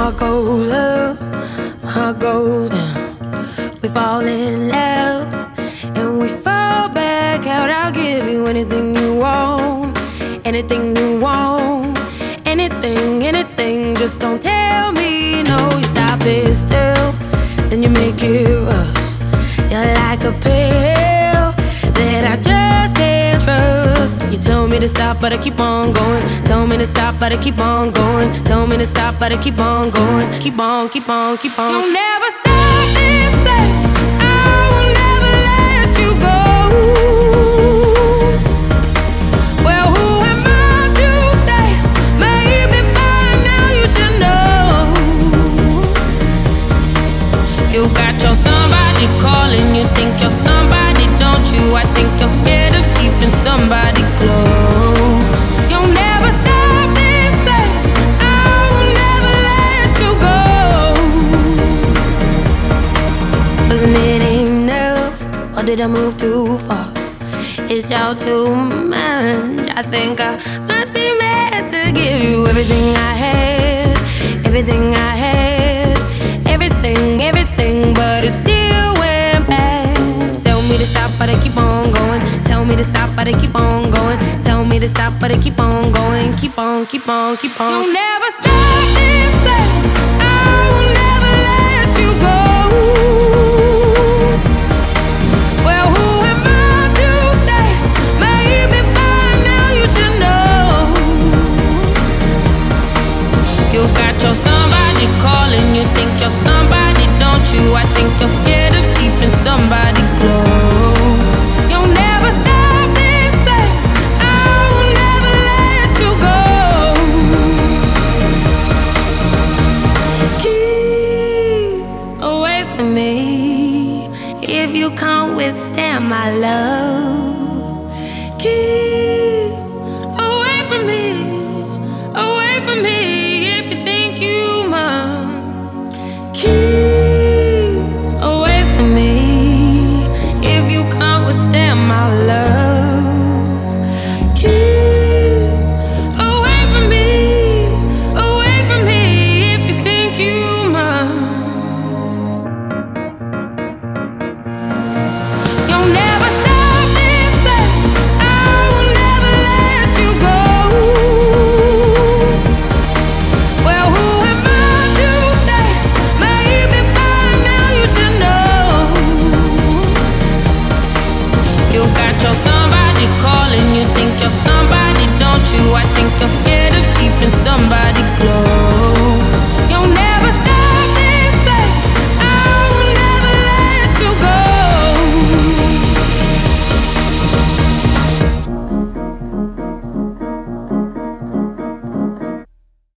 heart goes up, my heart goes down. We fall in love and we fall back out. I'll give you anything you want, anything you want, anything, anything. Just don't tell me no. You stop it still, then you make it rush. You're like a pill that I just can't trust. You tell me to stop, but I keep on going. Tell me to stop, but I keep on going. Tell me to stop, but I keep on going. Keep on, keep on, keep on. You'll never stop this thing. I will never let you go. Well, who am I to say? Maybe by now you should know. You got your somebody calling. You think you're somebody, don't you? I think you're scared of keeping somebody close. You'll never stop this thing. I will never let you go. 'Cause it ain't enough, or did I move too far? It's all too much. I think I must be mad to give you everything I had, everything I had, everything, everything, but it still went bad. Tell me to stop, but I keep on going. Tell me to stop, but I keep on going. Tell me to stop, but I keep on going. Keep on, keep on, keep on. You'll never stop this thing. I will never let you go. Well, who am I to say? Maybe by now you should know. You got your somebody calling. You think you're somebody, don't you? I think you're scared of keeping somebody close. You'll never stop this thing. I will never let you go. Keep away from me if you can't withstand my love. Keep away from me if you think you must. Keep away from me if you can't withstand my love. Keep away from me if you think you must. You'll never stop this thing. I will never let you go. Well, who am I to say? Maybe by now you should know. You got your somebody calling. You think you're somebody, don't you? I think you're scared of keeping somebody